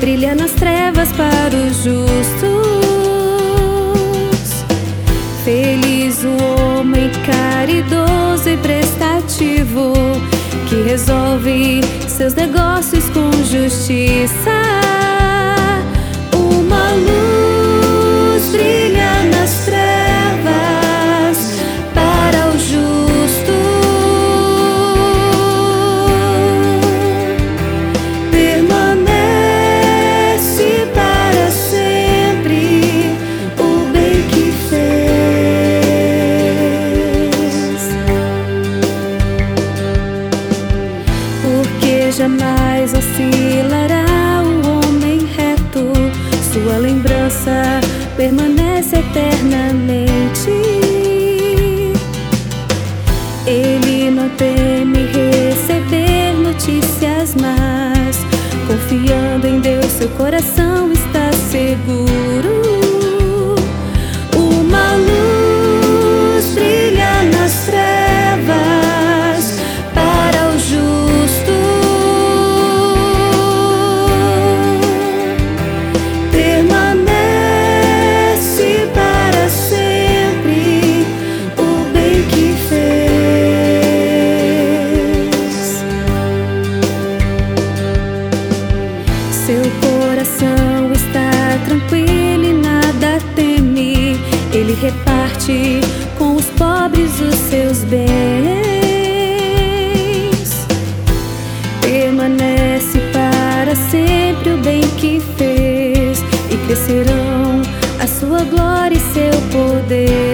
brilha nas trevas para os justos. Feliz o homem caridoso e prestativo, que resolve seus negócios com justiça. Uma luz brilha nas trevas para o justo. Permanece para sempre o bem que fez, porque jamais oscilará o homem reto. Sua lembrança permanece eternamente. Ele não teme receber notícias más. Confiando em Deus, seu coração está seguro. Uma luz brilha nas trevas para o justo. Permanece para sempre o bem que fez. Seu coração está tranquilo e nada teme. Ele reparte com os pobres os seus bens. Permanece para sempre o bem que fez, e crescerão a sua glória e seu poder.